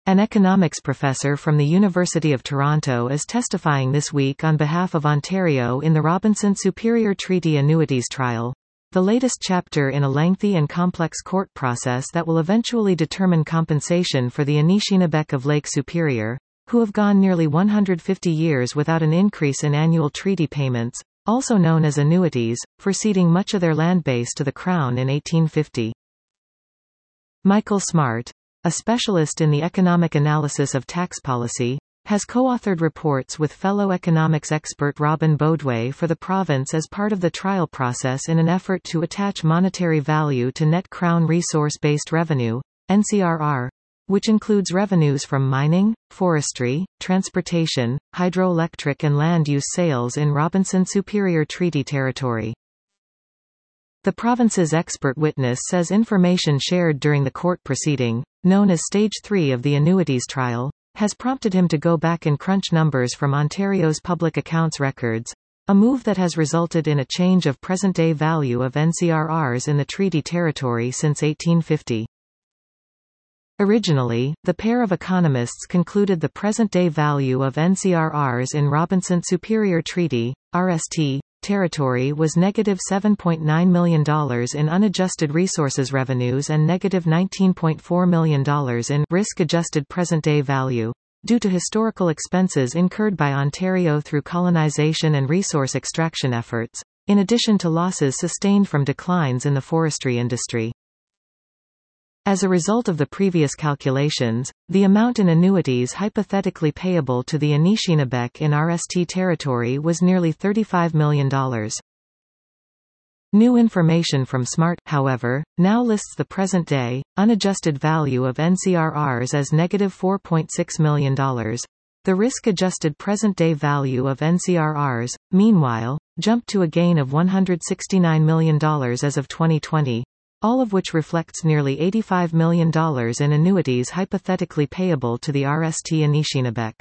An economics professor from the University of Toronto is testifying this week on behalf of Ontario in the Robinson Superior Treaty Annuities trial, the latest chapter in a lengthy and complex court process that will eventually determine compensation for the Anishinabek of Lake Superior, who have gone nearly 150 years without an increase in annual treaty payments, also known as annuities, for ceding much of their land base to the Crown in 1850. Michael Smart, a specialist in the economic analysis of tax policy, has co-authored reports with fellow economics expert Robin Beaudoin for the province as part of the trial process in an effort to attach monetary value to net Crown resource-based revenue, NCRR, which includes revenues from mining, forestry, transportation, hydroelectric and land use sales in Robinson Superior Treaty Territory. The province's expert witness says information shared during the court proceeding, known as Stage 3 of the annuities trial, has prompted him to go back and crunch numbers from Ontario's public accounts records, a move that has resulted in a change of present-day value of NCRRs in the treaty territory since 1850. Originally, the pair of economists concluded the present-day value of NCRRs in Robinson Superior Treaty, RST, territory was negative $7.9 million in unadjusted resources revenues and negative $19.4 million in risk-adjusted present-day value, due to historical expenses incurred by Ontario through colonization and resource extraction efforts, in addition to losses sustained from declines in the forestry industry. As a result of the previous calculations, the amount in annuities hypothetically payable to the Anishinabek in RST territory was nearly $35 million. New information from SMART, however, now lists the present-day, unadjusted value of NCRRs as negative $4.6 million. The risk-adjusted present-day value of NCRRs, meanwhile, jumped to a gain of $169 million as of 2020. All of which reflects nearly $85 million in annuities hypothetically payable to the RST Anishinabek.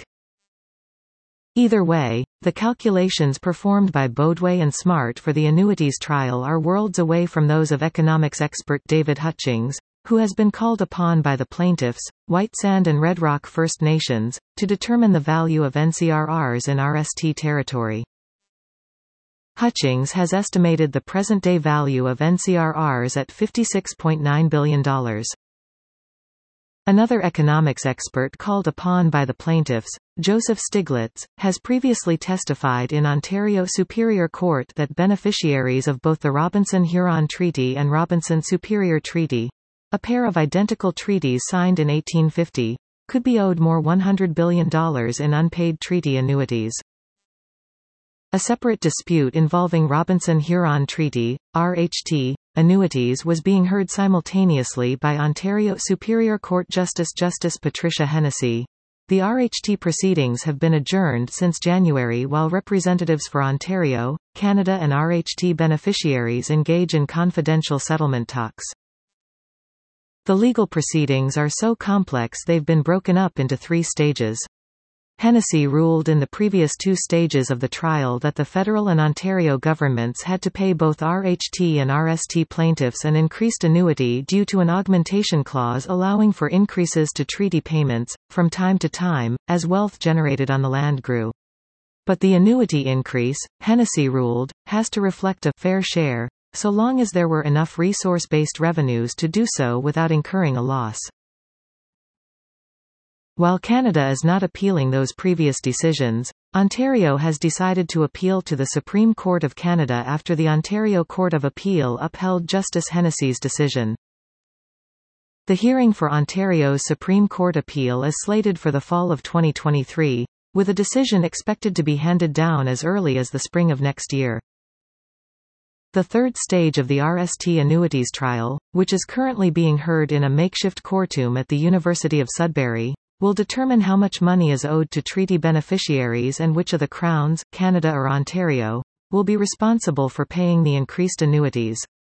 Either way, the calculations performed by Beaudoin and Smart for the annuities trial are worlds away from those of economics expert David Hutchings, who has been called upon by the plaintiffs, White Sand and Red Rock First Nations, to determine the value of NCRRs in RST territory. Hutchings has estimated the present-day value of NCRRs at $56.9 billion. Another economics expert called upon by the plaintiffs, Joseph Stiglitz, has previously testified in Ontario Superior Court that beneficiaries of both the Robinson-Huron Treaty and Robinson Superior Treaty, a pair of identical treaties signed in 1850, could be owed more $100 billion in unpaid treaty annuities. A separate dispute involving Robinson-Huron Treaty, RHT, annuities was being heard simultaneously by Ontario Superior Court Justice Patricia Hennessy. The RHT proceedings have been adjourned since January while representatives for Ontario, Canada and RHT beneficiaries engage in confidential settlement talks. The legal proceedings are so complex they've been broken up into 3 stages. Hennessy ruled in the previous 2 stages of the trial that the federal and Ontario governments had to pay both RHT and RST plaintiffs an increased annuity due to an augmentation clause allowing for increases to treaty payments, from time to time, as wealth generated on the land grew. But the annuity increase, Hennessy ruled, has to reflect a fair share, so long as there were enough resource-based revenues to do so without incurring a loss. While Canada is not appealing those previous decisions, Ontario has decided to appeal to the Supreme Court of Canada after the Ontario Court of Appeal upheld Justice Hennessy's decision. The hearing for Ontario's Supreme Court appeal is slated for the fall of 2023, with a decision expected to be handed down as early as the spring of next year. The third stage of the RST annuities trial, which is currently being heard in a makeshift courtroom at the University of Sudbury, will determine how much money is owed to treaty beneficiaries and which of the Crowns, Canada or Ontario, will be responsible for paying the increased annuities.